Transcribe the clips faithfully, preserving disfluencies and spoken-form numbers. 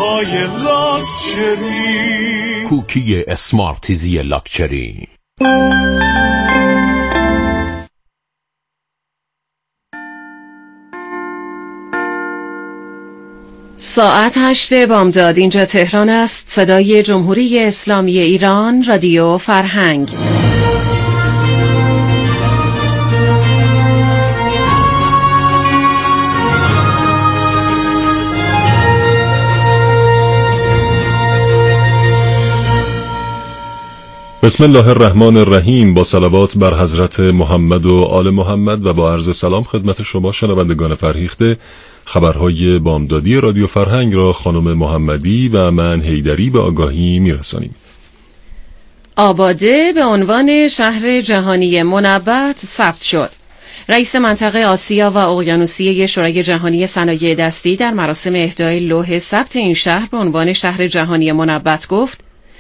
های لاکچری. کوکی اسمارتیزی لاکچری. ساعت هشت بامداد. اینجا تهران است. صدای جمهوری اسلامی ایران، رادیو فرهنگ. بسم الله الرحمن الرحیم. با صلوات بر حضرت محمد و آل محمد و با عرض سلام خدمت شما شنوندگان فرهیخته، خبرهای بامدادی رادیو فرهنگ را خانم محمدی و من حیدری به آگاهی میرسانیم. آباده به عنوان شهر جهانی منبت ثبت شد. رئیس منطقه آسیا و اقیانوسیه شورای جهانی صنایع دستی در مراسم اهدای لوح ثبت این شهر به عنوان شهر جهانی منبت گفت: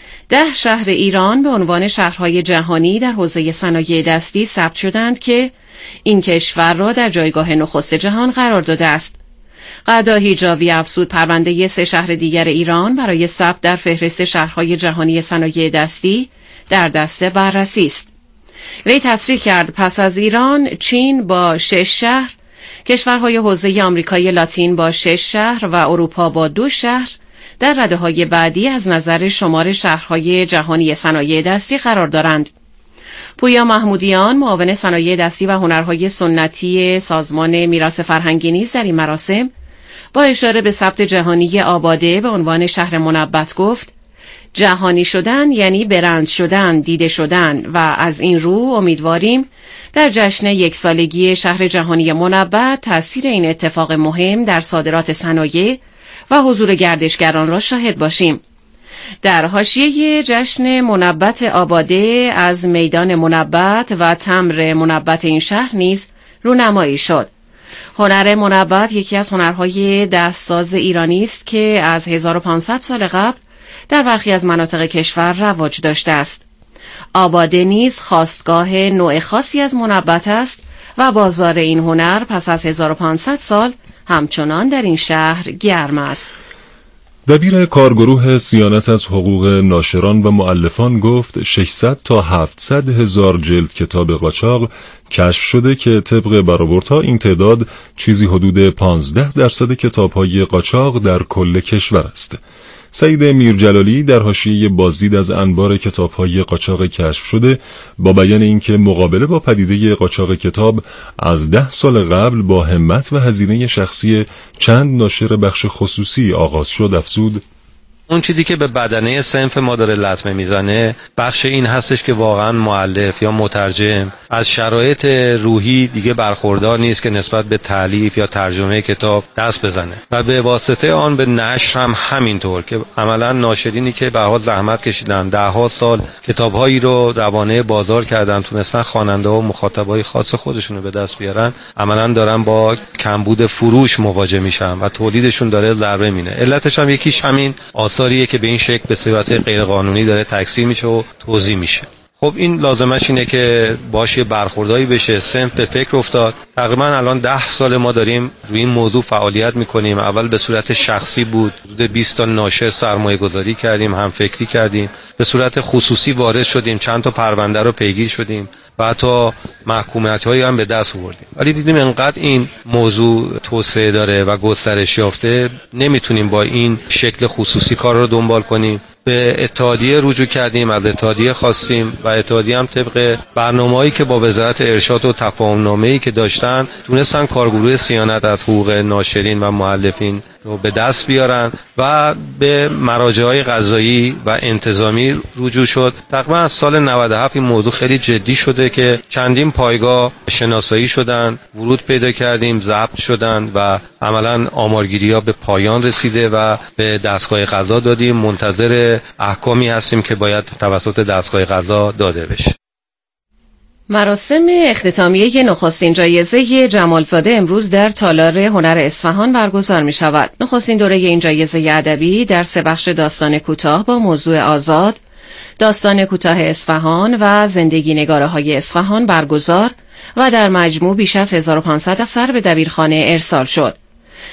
ده شهر ایران به عنوان شهرهای جهانی در حوزه صنایع دستی ثبت شدند که این کشور را در جایگاه نخست جهان قرار داده است. قدا حجاوی افزود پرونده سه شهر دیگر ایران برای ثبت در فهرست شهرهای جهانی صنایع دستی در دست بررسی است. وی تصریح کرد پس از ایران، چین با شش شهر، کشورهای حوزه آمریکای لاتین با شش شهر و اروپا با دو شهر در رده‌های بعدی از نظر شمار شهرهای جهانی صنایع دستی قرار دارند. پویا محمودیان، معاون صنایع دستی و هنرهای سنتی سازمان میراث فرهنگی نیز در این مراسم با اشاره به ثبت جهانی آباده به عنوان شهر منبت گفت: جهانی شدن یعنی برند شدن، دیده شدن و از این رو امیدواریم در جشن یک سالگی شهر جهانی منبت تأثیر این اتفاق مهم در صادرات صنایع و حضور گردشگران را شاهد باشیم. در حاشیه جشن منبت آباده از میدان منبت و تمر منبت این شهر نیز رونمایی شد. هنر منبت یکی از هنرهای دستساز ایرانی است که از هزار و پانصد سال قبل در برخی از مناطق کشور رواج داشته است. آباده نیز خاستگاه نوع خاصی از منبت است و بازار این هنر پس از هزار و پانصد سال همچنان در این شهر گرم است. دبیر کارگروه صیانت از حقوق ناشران و مؤلفان گفت ششصد تا هفتصد هزار جلد کتاب قاچاق کشف شده که طبق برآوردها این تعداد چیزی حدود پانزده درصد کتاب‌های قاچاق در کل کشور است. سعید میرجلالی در حاشیه بازدید از انبار کتاب‌های قاچاق کشف شده با بیان اینکه مقابله با پدیده قاچاق کتاب از ده سال قبل با همت و هزینه شخصی چند ناشر بخش خصوصی آغاز شد افزود: اون چیزی که به بدنه صنف ما داره لطمه میزنه بخش این هستش که واقعا مؤلف یا مترجم از شرایط روحی دیگه برخوردار نیست که نسبت به تالیف یا ترجمه کتاب دست بزنه و به واسطه آن به نشر هم همینطور که عملا ناشرینی که به ها زحمت کشیدن ده ها سال کتابهایی رو روانه بازار کردن تونستن خواننده و مخاطبای خاص خودشونو به دست بیارن، عملا دارن با کمبود فروش مواجه میشن و تولیدشون داره ضربه میبینه. علتش هم یکیش همین آثاریه که به این شکل به صورت غیرقانونی داره تکثیر میشه و توزیع میشه. خب این لازمش اینه که باشه برخوردایی بشه. صنف به فکر افتاد. تقریبا الان ده سال ما داریم روی این موضوع فعالیت میکنیم. اول به صورت شخصی بود، حدود بیست تا ناشر سرمایه گذاری کردیم، هم فکری کردیم، به صورت خصوصی وارد شدیم، چند تا پرونده رو پیگیر شدیم و حتی محکومیت هایی هم به دست آوردیم. ولی دیدیم انقدر این موضوع توسعه داره و گسترش یافته نمیتونیم با این شکل خصوصی کار رو دنبال کنیم. به اتحادیه رجوع کردیم، از اتحادیه خواستیم و اتحادیه هم طبق برنامه‌ای که با وزارت ارشاد و تفاهم‌نامه‌ای که داشتن تونستن کارگروه صیانت از حقوق ناشرین و مؤلفین رو به دست بیارن و به مراجع‌های قضایی و انتظامی رجوع شد. تقریبا از سال نود و هفت این موضوع خیلی جدی شده که چندین پایگاه شناسایی شدن، ورود پیدا کردیم، ضبط شدن و عملاً آمارگیری‌ها به پایان رسیده و به دستگاه قضا دادیم. منتظر احکامی هستیم که باید توسط دستگاه قضا داده بشه. مراسم اختتامیه نخستین جایزه جمالزاده امروز در تالار هنر اصفهان برگزار می شود. نخستین دوره این جایزه ادبی در سه بخش داستان کوتاه با موضوع آزاد، داستان کوتاه اصفهان و زندگی نگاره های اصفهان برگزار و در مجموع بیش از هزار و پانصد اثر به دبیرخانه ارسال شد.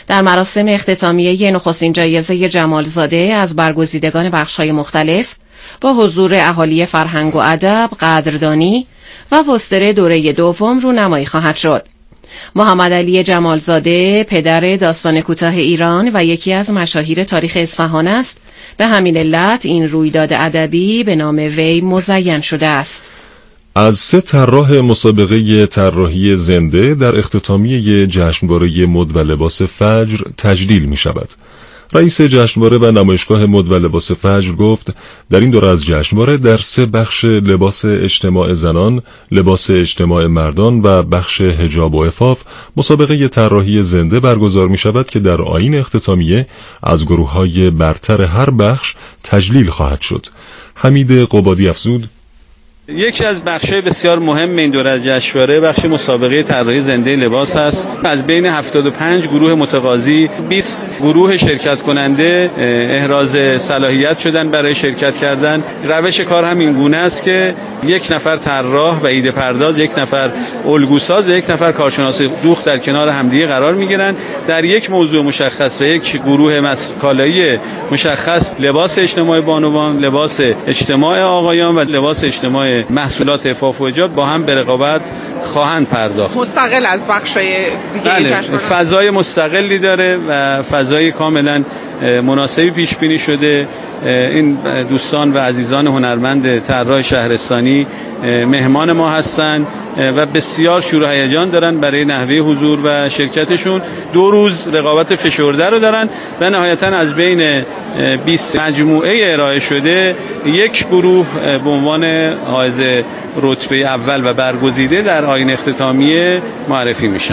در مراسم اختتامیه نخستین جایزه جمالزاده از برگزیدگان بخش‌های مختلف با حضور اهالی فرهنگ و ادب، قدردانی و پوستر دوره دوم رونمایی خواهد شد. محمد علی جمالزاده پدر داستان کوتاه ایران و یکی از مشاهیر تاریخ اصفهان است. به همین علت این رویداد ادبی به نام وی مزین شده است. از سه طراح مسابقه طراحی زنده در اختتامیه جشنواره مد و لباس فجر تجلیل می شود. رئیس جشنواره و نمایشگاه مد و لباس فجر گفت در این دوره از جشنواره در سه بخش لباس اجتماع زنان، لباس اجتماع مردان و بخش حجاب و عفاف مسابقه طراحی زنده برگزار می شود که در آیین اختتامیه از گروه‌های برتر هر بخش تجلیل خواهد شد. حمید قبادی افزود: یکی از بخش‌های بسیار مهم این دوره از جشنواره بخش مسابقه طراحی زنده لباس است. از بین هفتاد و پنج گروه متقاضی بیست گروه شرکت کننده احراز صلاحیت شدن برای شرکت کردن. روش کار هم این گونه است که یک نفر طراح و ایده پرداز، یک نفر الگوساز و یک نفر کارشناس دوخت در کنار همدیگه قرار می‌گیرند در یک موضوع مشخص و یک گروه کالایی مشخص: لباس اجتماع بانوان، لباس اجتماع آقایان و لباس اجتماع محصولات عفاف و حجاب با هم به رقابت خواهند پرداخت. مستقل از بخشای دیگه بله، فضای مستقلی داره و فضای کاملا مناسبی پیش بینی شده. این دوستان و عزیزان هنرمند طراح شهرستانی مهمان ما هستند و بسیار شور و هیجان دارن برای نحوه حضور و شرکتشون. دو روز رقابت فشرده رو دارن و نهایتا از بین بیست مجموعه ارائه شده یک گروه به عنوان حائز رتبه اول و برگزیده در آیین اختتامیه معرفی میشن.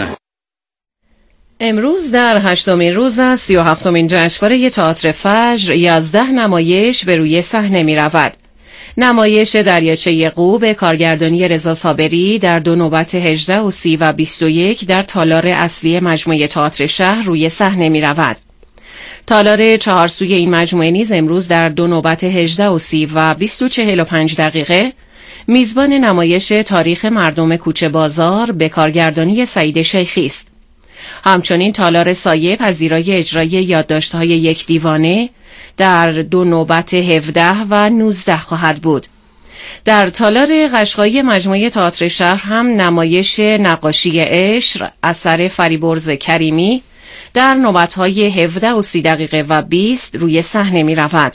امروز در هشتمین روز از سی و هفتمین جشنواره تئاتر فجر یازده نمایش به روی صحنه می رود. نمایش دریاچه قو به کارگردانی رضا صابری در دو نوبت هجده و سی و بیست و یک در تالار اصلی مجموعه تئاتر شهر روی صحنه می رود. تالار چهارسوی این مجموعه نیز امروز در دو نوبت هجده و سی و بیست و چهل و پنج دقیقه میزبان نمایش تاریخ مردم کوچه بازار به کارگردانی سعید شیخی است. همچنین تالار سایه پذیرای اجرای یادداشت‌های یک دیوانه در دو نوبت هفده و نوزده خواهد بود. در تالار قشقایی مجموعه تئاتر شهر هم نمایش نقاشی عشق اثر فریبرز کریمی در نوبت‌های هفده و سی دقیقه و بیست روی صحنه می رود.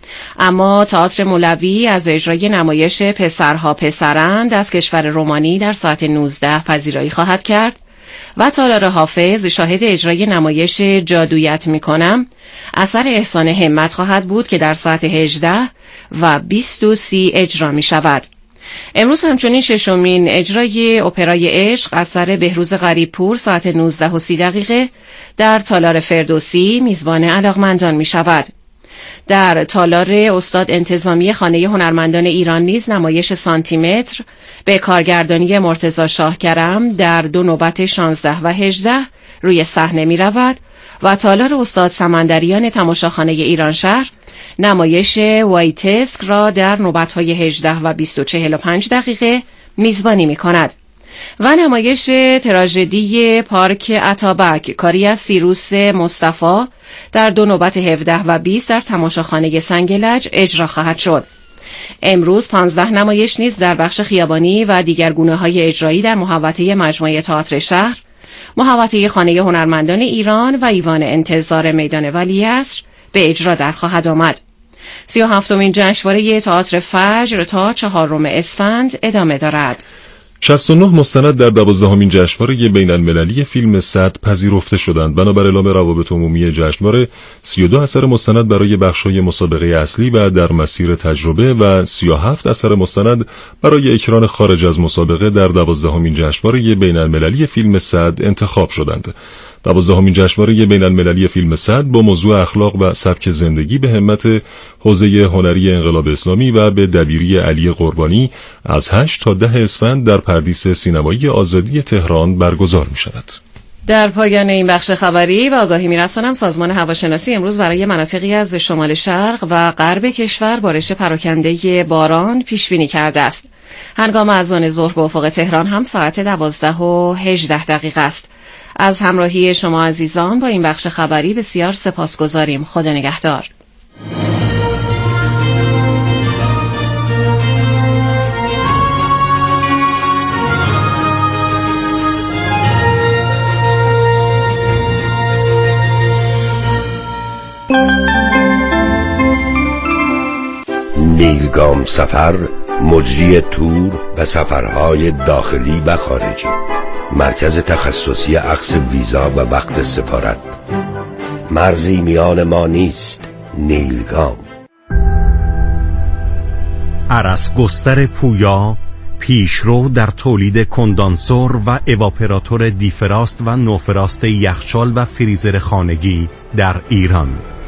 اما تئاتر مولوی از اجرای نمایش پسرها پسرند از کشور رومانی در ساعت نوزده پذیرایی خواهد کرد و تالار حافظ شاهد اجرای نمایش جادویت میکنم اثر احسان همت خواهد بود که در ساعت هجده و بیست و سی اجرا می شود. امروز همچنین ششمین اجرای اپرای عشق اثر بهروز غریبپور ساعت نوزده و سی دقیقه در تالار فردوسی میزبان علاقمندان می شود. در تالار استاد انتظامی خانه هنرمندان ایران نیز نمایش سانتیمتر به کارگردانی مرتضی شاهکرم در دو نوبت شانزده و هجده روی صحنه می رود و تالار استاد سمندریان تماشاخانه ایران شهر نمایش وایتسک را در نوبت‌های هجده و بیست و چهل و پنج دقیقه میزبانی می کند و نمایش تراژدی پارک اتابک کاری از سیروس مصطفی در دو نوبت هفده و بیست در تماشاخانه سنگلج اجرا خواهد شد. امروز پانزده نمایش نیز در بخش خیابانی و دیگر گونه‌های اجرایی در محوطه مجموعه تئاتر شهر، محوطه خانه هنرمندان ایران و ایوان انتظار میدان ولیعصر به اجرا در خواهد آمد. سی و هفتمین جشنواره تئاتر فجر تا چهارم اسفند ادامه دارد. شصت و نه مستند در دوازدهمین جشنواره بین المللی فیلم صد پذیرفته شدند. بنابر اعلام روابط عمومی جشنواره، سی و دو اثر مستند برای بخش‌های مسابقه اصلی و در مسیر تجربه و سی و هفت اثر مستند برای اکران خارج از مسابقه در دوازدهمین جشنواره بین المللی فیلم صد انتخاب شدند. دوازدهمین جشنواره بین المللی فیلم صد با موضوع اخلاق و سبک زندگی به همت حوزه هنری انقلاب اسلامی و به دبیری علی قربانی از هشت تا ده اسفند در پردیس سینمایی آزادی تهران برگزار می شود. در پایان این بخش خبری و آگاهی می‌رسانم سازمان هواشناسی امروز برای مناطقی از شمال شرق و غرب کشور بارش پراکنده باران پیش بینی کرده است. هنگام اذان ظهر به افق تهران هم ساعت دوازده و هجده دقیقه است. از همراهی شما عزیزان با این بخش خبری بسیار سپاسگزاریم. خدا نگهدار. نیلگام سفر، مجری تور و سفرهای داخلی و خارجی، مرکز تخصصی عکس ویزا و وقت سفارت. مرزی میان ما نیست. نیلگام. ارس گستر پویا، پیشرو در تولید کندانسور و اواپراتور دیفراست و نوفراست یخچال و فریزر خانگی در ایران.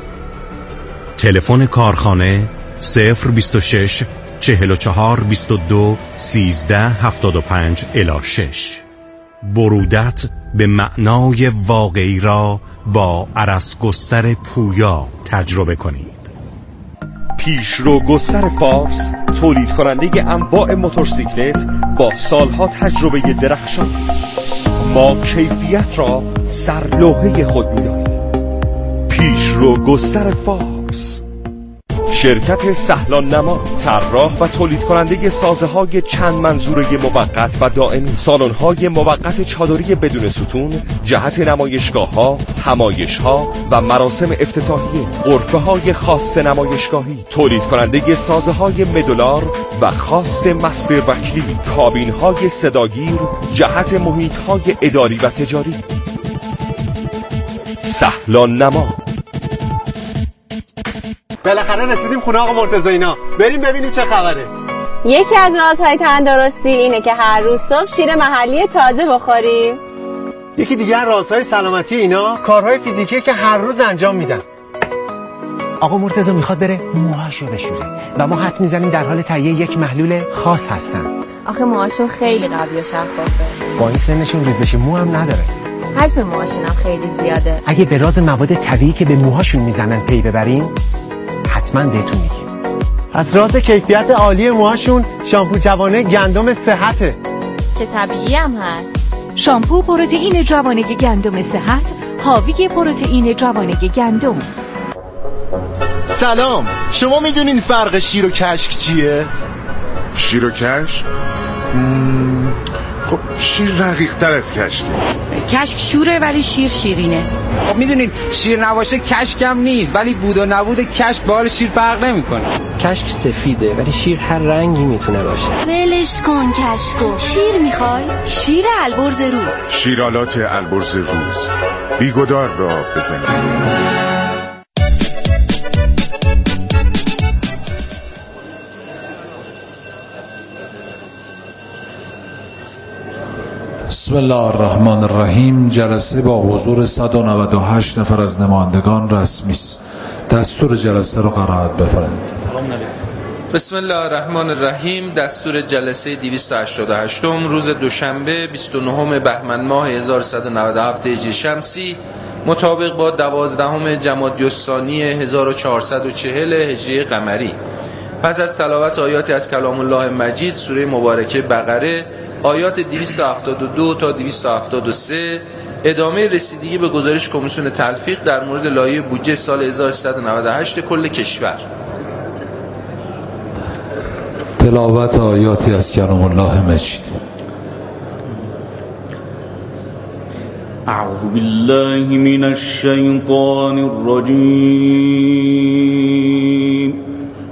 تلفن کارخانه صفر بیست و شش چهل و چهار بیست و دو سیزده هفتاد و پنج الی شش. برودت به معنای واقعی را با ارس گستر پویا تجربه کنید. پیشرو گستر فارس، تولید کننده انواع موتورسیکلت با سالها تجربه درخشان. ما کیفیت را سرلوحه خود می‌دانیم. پیشرو گستر فارس. شرکت سهلان نما، طراح و تولید کننده سازه های چند منظوره موقت و دائمی، سالن های موقت چادری بدون ستون، جهت نمایشگاه ها، همایش ها و مراسم افتتاحیه، غرفه های خاص نمایشگاهی، تولید کننده سازه های مدولار و خاص مستر وکیلی، کابین های صداگیر، جهت محیط های اداری و تجاری. سهلان نما. بالاخره رسیدیم خونه آقا مرتضی اینا. بریم ببینیم چه خبره. یکی از رازهای تندرستی اینه که هر روز صبح شیر محلی تازه بخوریم. یکی دیگه از رازهای سلامتی اینا کارهای فیزیکی که هر روز انجام میدن. آقا مرتضی میخواد بره موهاشو بشوره و ما حد میزنیم در حال تهیه یک محلول خاص هستن. آخه موهاشون خیلی قوی و شفافه. با این سنشون ریزش مو هم نداره. حجم موهاشون هم خیلی زیاده. اگه به راز مواد طبیعی که به موهاشون میزنن پی ببریم حتما بهتون میگیم. از راز کیفیت عالی موهاشون شامپو جوانه گندم صحته که طبیعی هم هست. شامپو پروتئین جوانه گندم صحت، حاوی پروتئین جوانه گندم. سلام، شما میدونین فرق شیر و کشک چیه؟ شیر و کشک؟ مم... خب شیر رقیق تر از کشکه. کشک شوره ولی شیر شیرینه. خب میدونید شیر نباشه کشکم نیست، ولی بود و نبود کشک با حال شیر فرق نمیکنه. کشک سفیده ولی شیر هر رنگی میتونه باشه. ولش کن کشکو. شیر میخوای؟ شیر البرز روز. شیرالات البرز روز، بیگدار به آب بزنید. بسم الله الرحمن الرحیم. جلسه با حضور صد و نود و هشت نفر از نمایندگان رسمی است. دستور جلسه رو قرائت بفرمایید. بسم الله الرحمن الرحیم. دستور جلسه دویست و هشتاد و هشت روز دوشنبه بیست و نهم بهمن ماه هزار و صد و نود و هفت هجری شمسی مطابق با دوازدهم جمادی الثانی هزار و چهارصد و چهل هجری قمری. پس از تلاوت آیاتی از کلام الله مجید سوره مبارکه بقره، آیات دویست و هفتاد و دو تا دویست و هفتاد و سه، ادامه رسیدگی به گزارش کمیسیون تلفیق در مورد لایحه بودجه سال هزار و سیصد و نود و هشت کل کشور. تلاوت آیاتی از کلام الله مجید. اعوذ بالله من الشیطان الرجیم.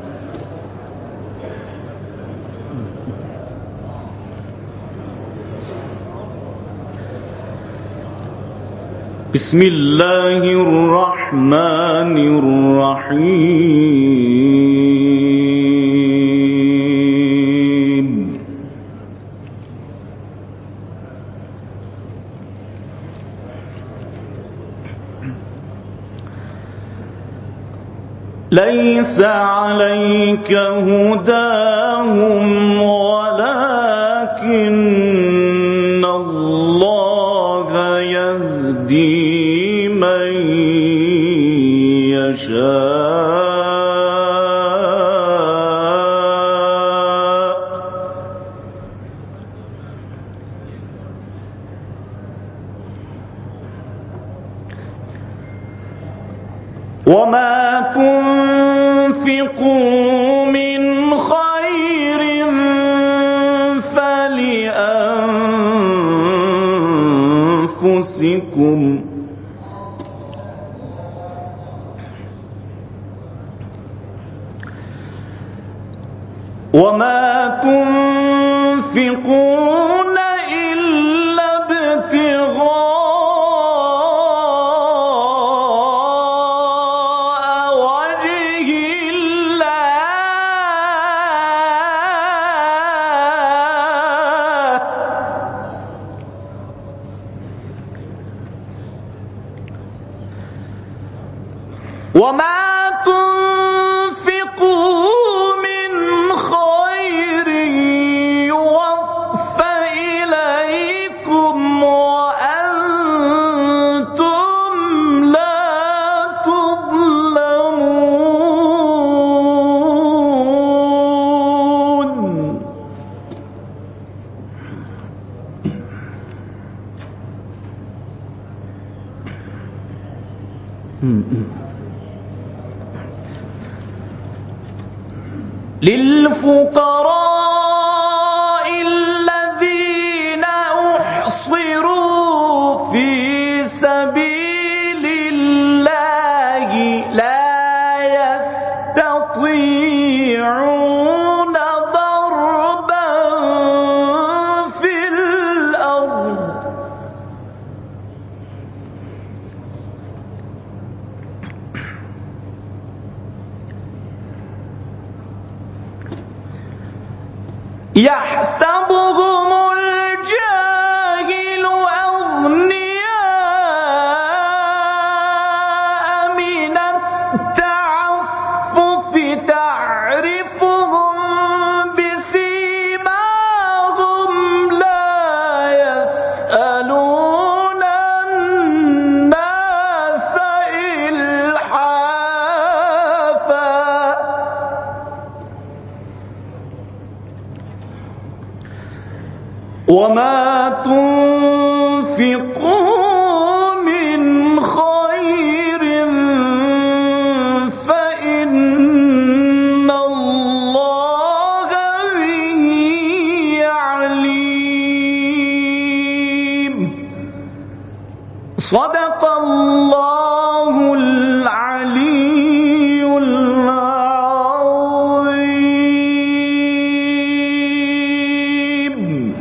بسم الله الرحمن الرحیم. لیس علیک هداهم ولکن الله یهدی من یشاء. تنفقوا من خير فلأنفسكم وما تنفقون إلا ابتغاء وجه الله وما تنفقون للفقراء الذين أحصروا في سبيل الله لا يستطيعون ضربا في الأرض يحسبهم الجاهل أغنياء من التعفف تعرفهم بسيماهم لا يسألون الناس إلحافا وما تنفقوا من خير فإن الله به عليم صدق الله العلي العظيم.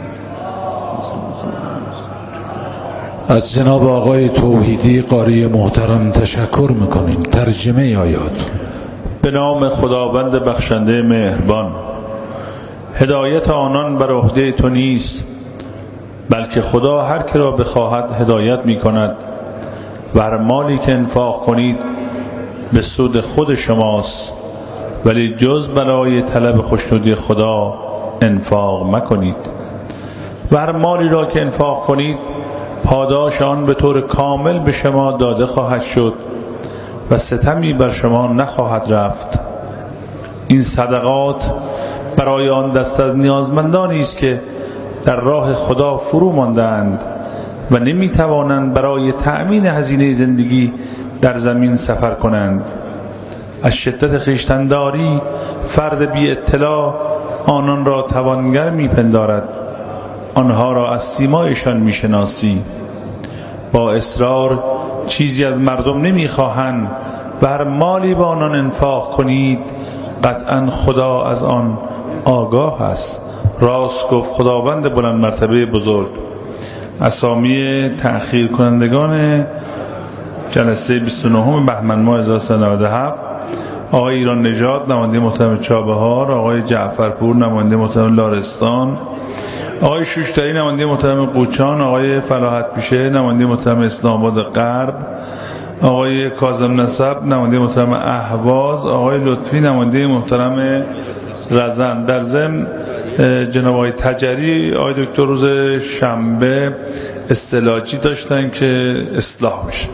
از جناب آقای توحیدی قاری محترم تشکر میکنیم. ترجمه آیات. به نام خداوند بخشنده مهربان. هدایت آنان بر عهده تو نیست، بلکه خدا هر که را بخواهد هدایت میکند و هر مالی که انفاق کنید به سود خود شماست، ولی جز برای طلب خوشنودی خدا انفاق مکنید. و هر مالی را که انفاق کنید پاداش آن به طور کامل به شما داده خواهد شد و ستمی بر شما نخواهد رفت. این صدقات برای آن دست از نیازمندانی است که در راه خدا فرو ماندند و نمیتوانند برای تأمین هزینه زندگی در زمین سفر کنند. از شدت خویشتن‌داری فرد بی اطلاع آنان را توانگر میپندارد. آنها را از سیمایشان میشناسی. با اصرار چیزی از مردم نمیخواهند و هر مالی به آنان انفاق کنید قطعا خدا از آن آگاه است. راست گفت خداوند بلند مرتبه بزرگ. اسامی تأخیر کنندگان جلسه بیست و نهم بهمن ماه هزار و سیصد و نود و هفت: آقای ایران نژاد نماینده محترم چابهار، آقای جعفرپور نماینده محترم لارستان، آقای شوشتری نماینده محترم قوچان، آقای فلاحت پیشه نماینده محترم اسلام آباد غرب، آقای کاظم نسب نماینده محترم اهواز، آقای لطفی نماینده محترم رزند. در ضمن جناب آقای تجری آقای دکتر روز شنبه استعلاجی داشتن که اصلاح میشه.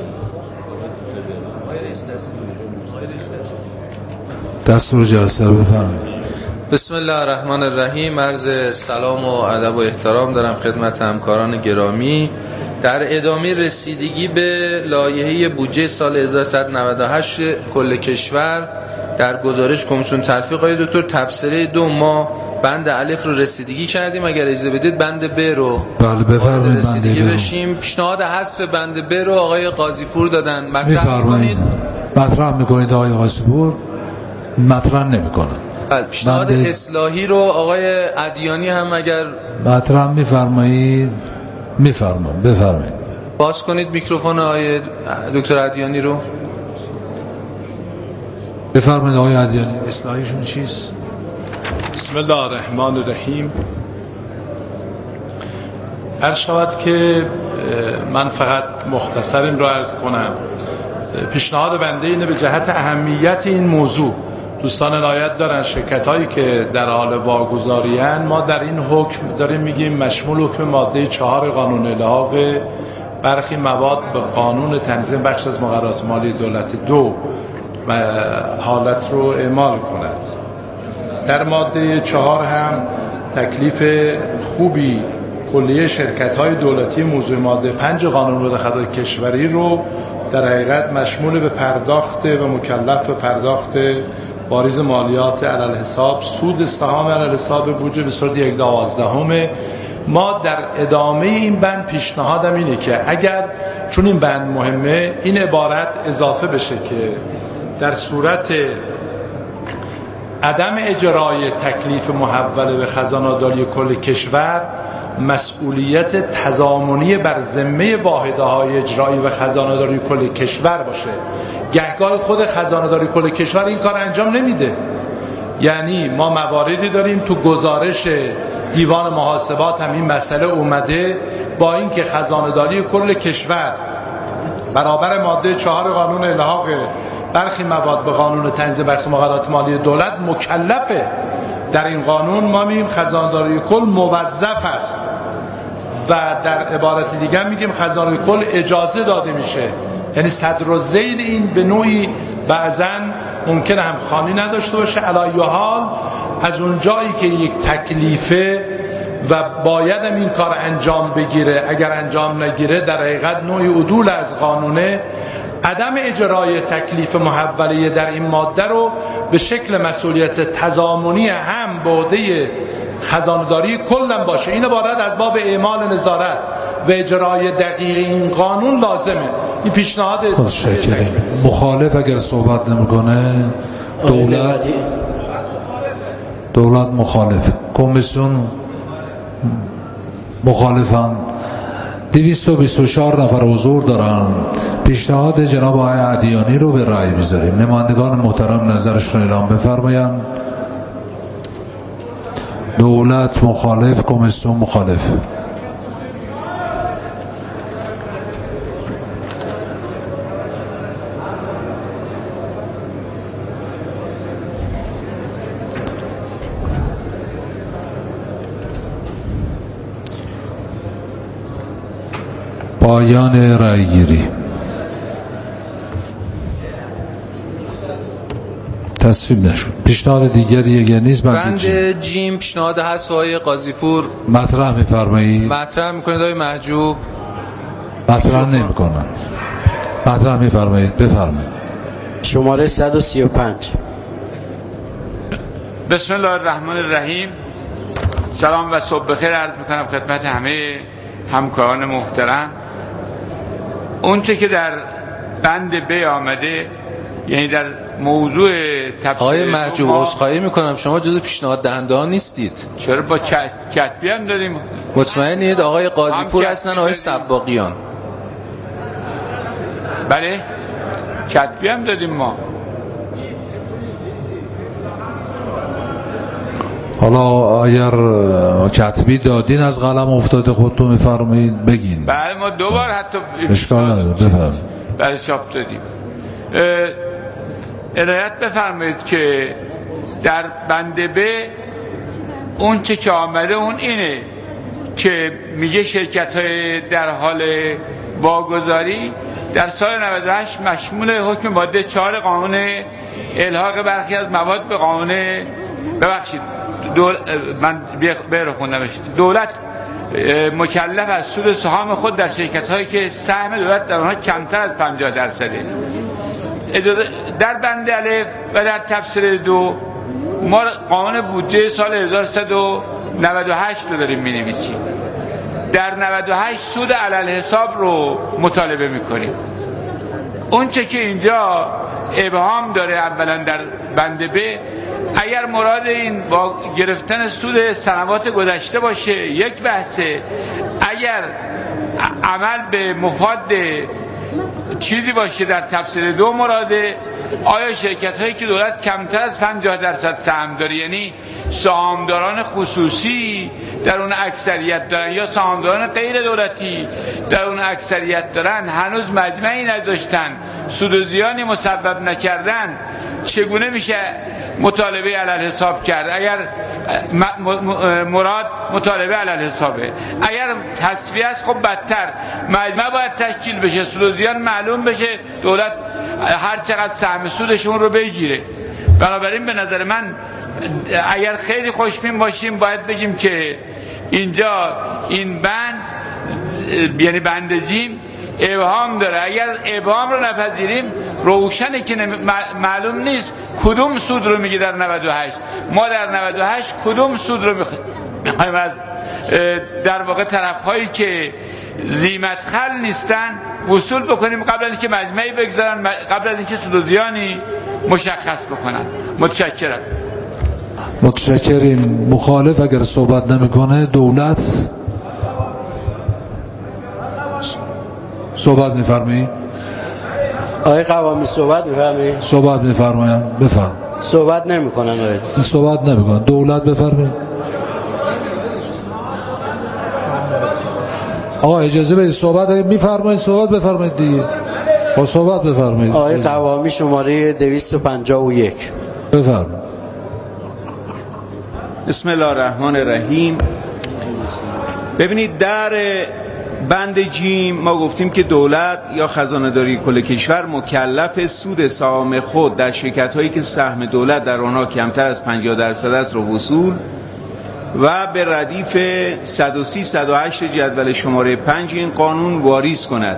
دستور جلسه رو بفرمایید. بسم الله الرحمن الرحیم. عرض سلام و ادب و احترام دارم خدمت همکاران گرامی. در ادامه رسیدگی به لایحه بودجه سال هزار و سیصد و نود و هشت کل کشور در گزارش کمیسیون تلفیق آقای دکتر تبصره دو ما بند الف رو رسیدگی کردیم. اگر اجازه بدید بند ب رو بله بفرمایید. رسیدگی بشیم. پیشنهاد حذف بند ب رو آقای قاضی پور دادن. مطرح می‌کنید؟ مطرح می‌کنید آقای قاضی پور؟ مطرح نمی‌کنن. بله. پیشنهاد بند... اصلاحی رو آقای عدیانی هم اگر مطرح می‌فرمایید می‌فرمایید بفرمایید. باز کنید میکروفون آقای دکتر عدیانی رو. بفرمایید آقای عدیانی. اصلاحیشون چیست؟ بسم الله الرحمن الرحیم. عرض شود که من فقط مختصر این رو عرض کنم. پیشنهاد بنده اینه به جهت اهمیت این موضوع دوستان عنایت دارن شرکت هایی که در حال واگذاری ان، ما در این حکم داریم میگیم مشمول حکم ماده چهار قانون الحاق برخی مواد به قانون تنظیم بخش از مقررات مالی دولت دو حالت رو اعمال کند. در ماده چهار هم تکلیف خوبی کلیه شرکت های دولتی موضوع ماده پنج قانون مداخلات کشوری رو در حقیقت مشمول به پرداخت و مکلف به پرداخت واریز مالیات علی حساب سود سهام علی حساب بودجه به صورت یک دوازدهم. ما در ادامه این بند پیشنهادم اینه که اگر چون این بند مهمه این عبارت اضافه بشه که در صورت عدم اجرای تکلیف محول به خزانه‌داری کل کشور مسئولیت تضامنی بر ذمه واحدهای اجرایی و خزانه‌داری کل کشور باشه. گهگاه خود خزانه‌داری کل کشور این کار انجام نمیده. یعنی ما مواردی داریم تو گزارش دیوان محاسبات هم این مسئله اومده، با اینکه خزانه‌داری کل کشور برابر ماده چهار قانون الحاق برخی مواد به قانون تنظیم بخش مقررات مالی دولت مکلفه. در این قانون ما میگیم خزانه‌داری کل موظف است و در عبارت دیگه میگیم خزانه‌داری کل اجازه داده میشه. یعنی صدر و ذیل این به نوعی بعضا ممکنه هم خانی نداشته باشه. علی حال از اون جایی که یک تکلیفه و باید هم این کار انجام بگیره، اگر انجام نگیره در حقیقت نوعی عدول از قانونه. عدم اجرای تکلیف محوله در این ماده رو به شکل مسئولیت تضامنی هم به عهده خزانه‌داری کلن باشه. این عبارت از باب اعمال نظارت و اجرای دقیق این قانون لازمه. این پیشنهاد است. مخالف اگر صحبت نمیکنه دولت دولت مخالف، کمیسیون مخالفن، دویست و بیست و چهار نفر حضور دارن. پیشنهاد جناب آقای عدیانی رو به رأی میذاریم. نمایندگان محترم نظرشون اعلام بفرمایند. دولت مخالف، کمیسیون مخالف. پایان رأی گیری. تصویب نشد. پیشنهاد دیگری اگر نیست بند جیم پیشنهاد حذف آقای قاضی پور مطرح می‌فرمایید؟ مطرح می‌کنید آقای محجوب؟ مطرح نمی‌کنن. مطرح می‌فرمایید؟ بفرمایید. شماره صد و سی و پنج. بسم الله الرحمن الرحیم. سلام و صبح بخیر عرض می‌کنم خدمت همه همکاران محترم. اونچه که در بند ب آمده، یعنی در موضوع تفسیر آقای محجوب عذرخواهی میکنم شما جز پیشنهاد دهنده ها نیستید. چرا با کتبی هم دادیم؟ مطمئنید آقای قاضی پور هستن آقای سباقیان؟ بله کتبی هم دادیم ما. حالا اگر کتبی دادین از قلم افتاده خودتون میفرمایید بگین. بله ما دو بار حتی اشکال نداره بفرمایید. بله چاپ دادیم. عنایت بفرمایید که در بند ب اون چه که آمده اون اینه که میگه شرکت های در حال واگذاری در سال نود و هشت مشمول حکم ماده چهار قانون الحاق برخی از مواد به قانون ببخشید دول من بیره خوندمش دولت مکلف از سود سهام خود در شرکت هایی که سهم دولت در آنها کمتر از پنجاه درصده. در بند الف و در تفسیر دو ما قانون بودجه سال هزار و سیصد و نود و هشت رو داریم می‌نویسیم. در نود و هشت سود علل حساب رو مطالبه می‌کنیم. اون چه که اینجا ابهام داره اولا در بند ب، اگر مراد این با گرفتن سود سنوات گذشته باشه یک بحثه، اگر عمل به مفاد چیزی باشه در تفسیر دو مراده، آیا شرکت هایی که دولت کمتر از پنجاه درصد سهم داره، یعنی سهامداران خصوصی در اون اکثریت دارن یا سهامداران غیر دولتی در اون اکثریت دارن، هنوز مجمعی نداشتن، سود و زیانی مسبب نکردن، چگونه میشه مطالبه علل حساب کرد؟ اگر مراد مطالبه علل حسابه، اگر تصفیه است خب بدتر، مجمع باید تشکیل بشه، سود و زیان معلوم بشه، دولت هر چقدر سهم سودشون رو بگیره. بنابراین به نظر من اگر خیلی خوشبین باشیم باید بگیم که اینجا این بند، یعنی بند جیم، ابهام داره. اگر ابهام رو نپذیریم روشنه که معلوم نیست کدوم سود رو میگه در نود و هشت. ما در نود و هشت کدوم سود رو میخوایم از در واقع طرف‌هایی که ذمت خل نیستن وصول بکنیم قبل از اینکه مجمعی بگذارن، قبل از اینکه سود و زیانی مشخص بکنن. متشکرم. متشکریم. مخالف اگر صحبت نمیکنه دولت صحبت میفرمی؟ آقای قوامی صحبت میفرمی؟ صحبت میفرمایم. بفرم. صحبت نمیکنن آقای صحبت نمیکنن. دولت بفرمی. آقا اجازه بدید صحبت میفرمایید، صحبت بفرمایید دیگه. با صحبت بفرمایید. آقای قوامی شماره دویست و پنجاه و یک. بفرمایید. بسم الله الرحمن الرحیم. ببینید در بند جیم ما گفتیم که دولت یا خزانه داری کل کشور مکلف سود سهام خود در شرکت هایی که سهم دولت در آنها کمتر از پنجاه درصد است رو وصول و به ردیف صد و سی صد و هشت جدول شماره پنج این قانون واریز کند.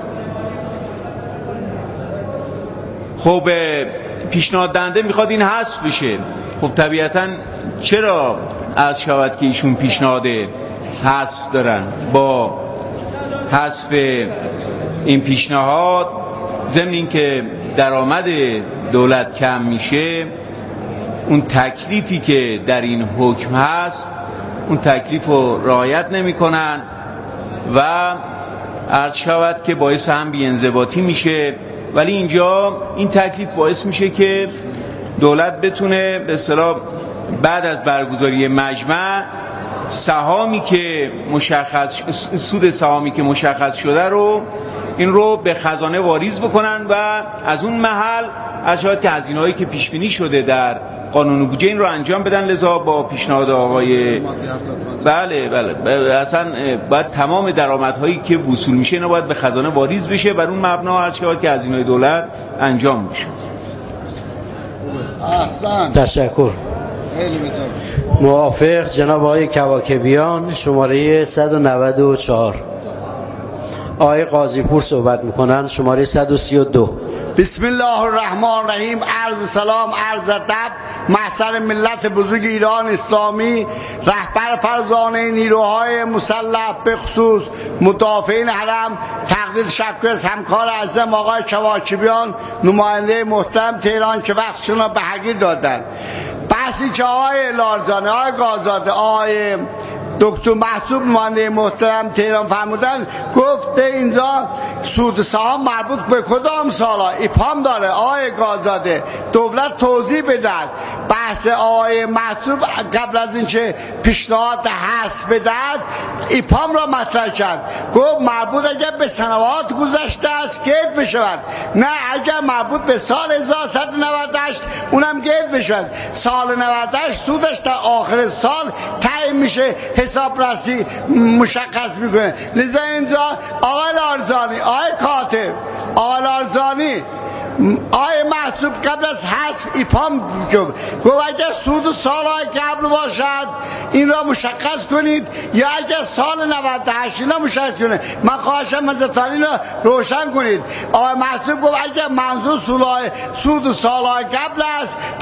خب پیشنهاد دهنده میخواد این حذف بشه. خب طبیعتاً چرا عرض شود که ایشون پیشنهاد حذف دارن؟ با حذف این پیشنهاد ضمن این که درآمد دولت کم میشه، اون تکلیفی که در این حکم هست اون تکلیف رو رعایت نمی کنن و عرض شود که باعث هم بی‌انضباطی میشه. ولی اینجا این تکلیف باعث میشه که دولت بتونه به اصطلاح بعد از برگزاری مجمع سهامی که مشخص سود سهامی که مشخص شده رو این رو به خزانه واریز بکنن و از اون محل اشاعت که هزینه‌هایی که پیش بینی شده در قانون بودجه این رو انجام بدن. لذا با پیشنهاد آقای بله بله اصلا باید تمام درآمدهایی که وصول میشه اینا باید به خزانه واریز بشه، بر اون مبنا اشاعت که هزینه‌های دولت انجام میشه. احسن. تشکر. موافق جناب آقای کواکبیان شماره صد و نود و چهار. آقای قاضی پور صحبت میکنن شماره صد و سی و دو. بسم الله الرحمن الرحیم. عرض سلام، عرض ادب محضر ملت بزرگ ایران اسلامی، رهبر فرزانه نیروهای مسلح به خصوص مدافعین حرم، تقدیر شکر از همکار عزیزم آقای کواکبیان نماینده محترم تهران که وقتشون رو به حقیر دادن. بحثی که آقای لارزانه، آقای قازاده، آقای دکتر محسوب نماینده محترم تهران فرمودن، گفت اینجا سود سهام مربوط به کدام سالا ایپام داره. آقای قازاده دولت توضیح بدن. بحث آقای محسوب قبل از اینکه پیشنهاد حذف بدهد ایپام را مطرح کرد، گفت مربوط اگر به سنوات گذشته است گید بشود، نه اگر مربوط به سال هزار و سیصد و نود و هشت اونم گید بشود. سال نود و هشت سودش تا آخر سال تعیین میشه، حساب رسی مشخص میکنه. لذا اینجا آقای لارزانی، آقای کاتب، آقای لارزانی آقای محسوب قبل از حذف ایپام گفت اگر سود سالهای قبل باشد این را مشخص کنید یا اگر سال نود و هشت اینا مشخص کنید. من خواهشم مزرتانی را روشن کنید. آقای محسوب گفت اگر منظور سود سالهای قبل است